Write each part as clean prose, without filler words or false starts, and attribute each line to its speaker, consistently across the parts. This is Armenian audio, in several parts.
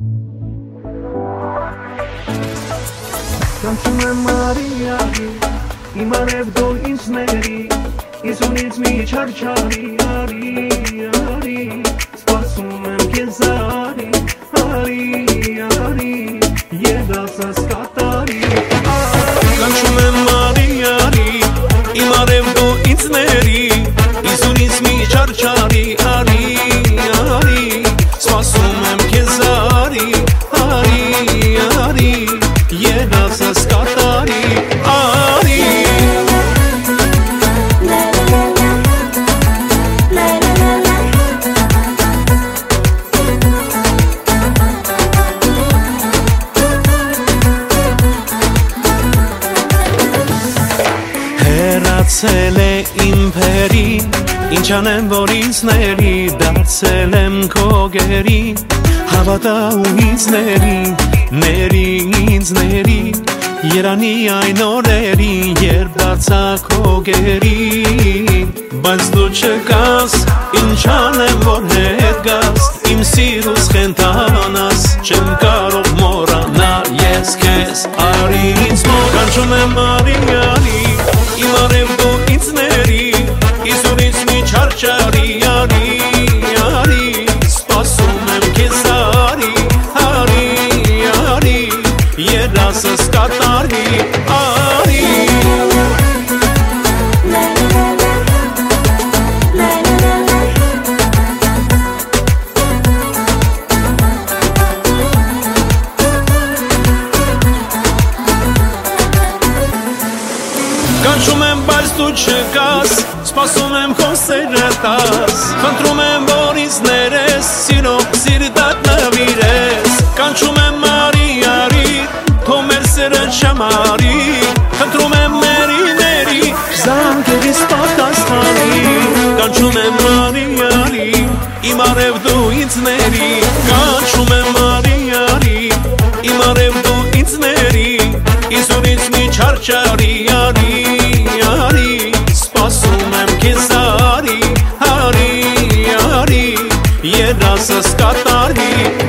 Speaker 1: Կանչում եմ Մարիայի, իմ արևդո ինձների, Իսունից մի չարչարի, արի, սպասում եմ քեզ արի, երդասս կատարի, Կանչում եմ Մարիայի, իմ արևդո ինձների, Իսունից մի չարչարի, արի, սպասում եմ քեզ արի, երդասս կատարի, Հեռացել է իմ փերին, ինչ անեմ, որ ինձների, դարձել եմ քո գերին, հավատա ու ինձների, երանի այն օրերին, երբ դարձա քո գերին, բայց դու չկաս, ինչ անեմ, որ հետ գաս, իմ սիրուս խենթանաս, չեմ կարող մոռանալ ես քեզ, արի ինձ մոտ, կանչում եմ Մարիայի, իմ արևդո ինձների, Իսունից մի չարչարի, արի, սպասում եմ քեզ արի, երդասս կատարի, Կանչում եմ, բայց դու չկաս, սպասում եմ քո սերը տաս, խնդրում եմ, որ ինձ ներես, սիրով սիրտդ նվիրես, կանչում եմ Մարիայի, թո մեր սերը չամարի, խնդրում եմ մերի, զանգերիս պատասխանի, կանչում եմ Մարիայի, իմ արևդու ինձների, կանչում եմ Մարիայի, իմ արևդու ինձների, Իսունից մի չարչարի, սպասում եմ քեզ արի, երդասս կատարի,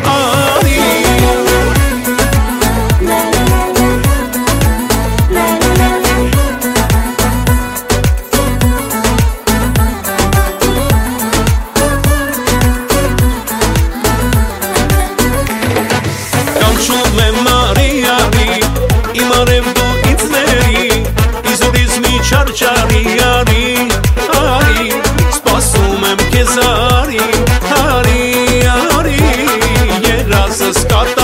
Speaker 1: Կանչում եմ Մարիայի, իմ արևդու ինձների, Իսունից մի չարչարի, սպասում եմ քեզ արի, երդասս կատարի,